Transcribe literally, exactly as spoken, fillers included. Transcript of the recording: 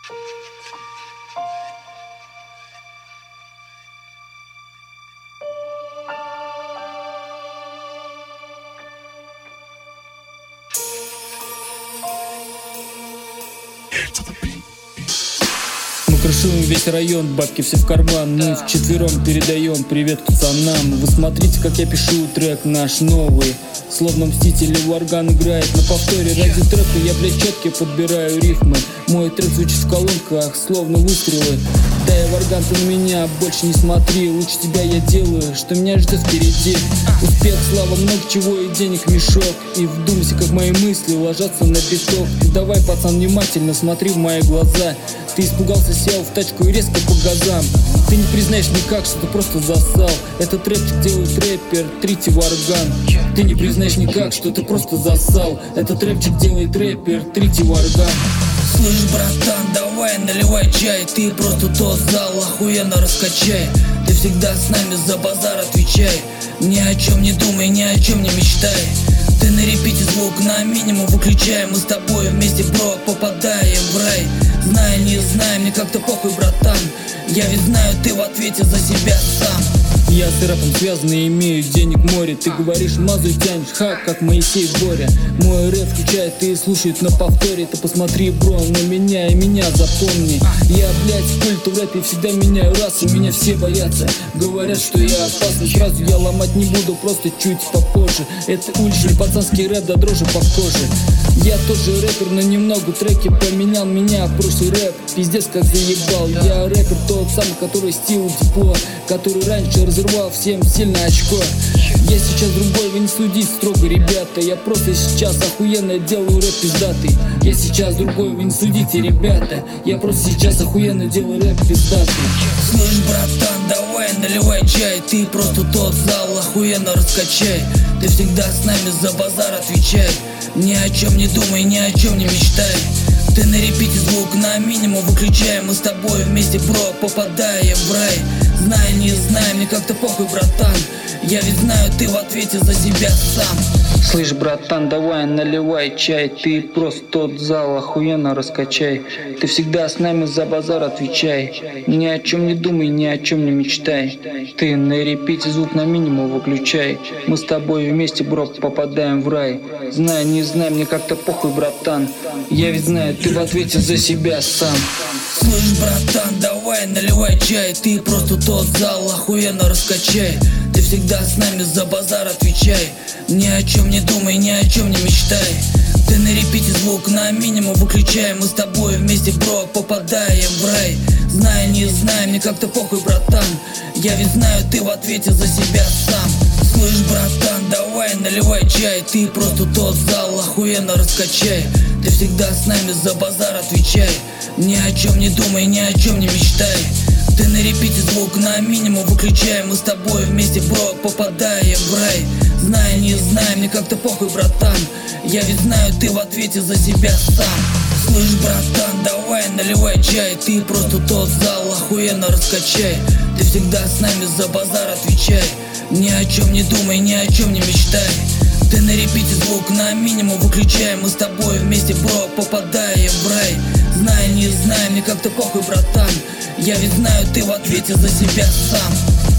Мы крышуем весь район, бабки все в карман. Мы вчетвером передаем привет пацанам. Вы смотрите, как я пишу трек наш новый. Словно мститель и Варган играет на повторе. Ради трека я, блядь, четко подбираю рифмы. Мой трек звучит в колонках, словно выстрелы. Да и Варган, ты на меня больше не смотри. Лучше тебя я делаю, что меня ждет впереди. Успех, слава, много чего и денег мешок. И вдумайся, как мои мысли ложатся на биток. Ты давай, пацан, внимательно смотри в мои глаза. Ты испугался, сел в тачку и резко по газам. Ты не признаешь никак, что ты просто засал. Этот рэпчик делает рэпер, трите Варган. Ты не признаешь никак, что ты просто засал. Этот рэпчик делает рэпер, трите Варган. Слышь, братан, давай наливай чай. Ты просто тот зал охуенно раскачай. Ты всегда с нами за базар отвечай. Ни о чем не думай, ни о чем не мечтай. Ты на репите звук на минимум выключай. Мы с тобой вместе, бро, попадаем в рай. Знаю, не знаю, мне как-то похуй, братан. Я ведь знаю, ты в ответе за себя сам. Я с рэпом связан и имею денег море. Ты говоришь, мазу тянешь, ха, как Моисей Боря. Мой рэп включает и слушает на повторе. Ты посмотри, бро, на меня и меня запомни. Я, блядь, культ в рэпе всегда меняю расу. Меня все боятся, говорят, что я опасный. Сразу я ломать не буду, просто чуть попозже. Это уличный пацанский рэп, да дрожи по коже. Я тот же рэпер, но немного треки поменял меня. Прошлый рэп, пиздец как заебал. Я рэпер тот самый, который стил тепло, который раньше разрывал всем сильно очко. Я сейчас другой, вы не судите строго, ребята. Я просто сейчас охуенно делаю рэп пиздатый. Я сейчас другой, вы не судите, ребята. Я просто сейчас охуенно делаю рэп пиздатый. Слышь, братан, давай наливай чай. Ты просто тот зал охуенно раскачай. Ты всегда с нами за базар отвечай. Ни о чем не думай, ни о чем не мечтай. Ты на репите звук на минимум выключай. Мы с тобой вместе, бро, попадаем в рай. Знаю, не знаю, мне как-то похуй, братан. Я ведь знаю, ты в ответе за себя сам. Слышь, братан, давай наливай чай. Ты просто тот зал охуенно раскачай. Ты всегда с нами за базар отвечай. Ни о чем не думай, ни о чем не мечтай. Ты на репите звук на минимум выключай. Мы с тобой вместе, бро, попадаем в рай. Знаю, не знаю, мне как-то похуй, братан. Я ведь знаю, ты в ответе за себя сам. Слышь, братан, давай наливай чай. Ты просто тот зал охуенно раскачай. Ты всегда с нами за базар отвечай. Ни о чем не думай, ни о чем не мечтай. Ты на репите звук на минимум выключай. Мы с тобой вместе, бро, попадаем в рай. Знаю, не знаю, мне как-то похуй, братан. Я ведь знаю, ты в ответе за себя сам. Слышь, братан, давай наливай чай. Ты просто тот зал охуенно раскачай. Ты всегда с нами за базар отвечай. Ни о чем не думай, ни о чем не мечтай. Ты на репите звук на минимум выключай. Мы с тобой вместе, бро, попадаем в рай. Знаю, не знаю, мне как-то похуй, братан. Я ведь знаю, ты в ответе за себя сам. Слышь, братан, давай наливай чай. Ты просто тот зал охуенно раскачай. Ты всегда с нами за базар отвечай. Ни о чем не думай, ни о чем не мечтай. Ты на репите звук на минимум выключай. Мы с тобой вместе, бро, попадаем в рай. Знаю, не знаю, мне как-то похуй, братан. Я ведь знаю, ты в ответе за себя сам.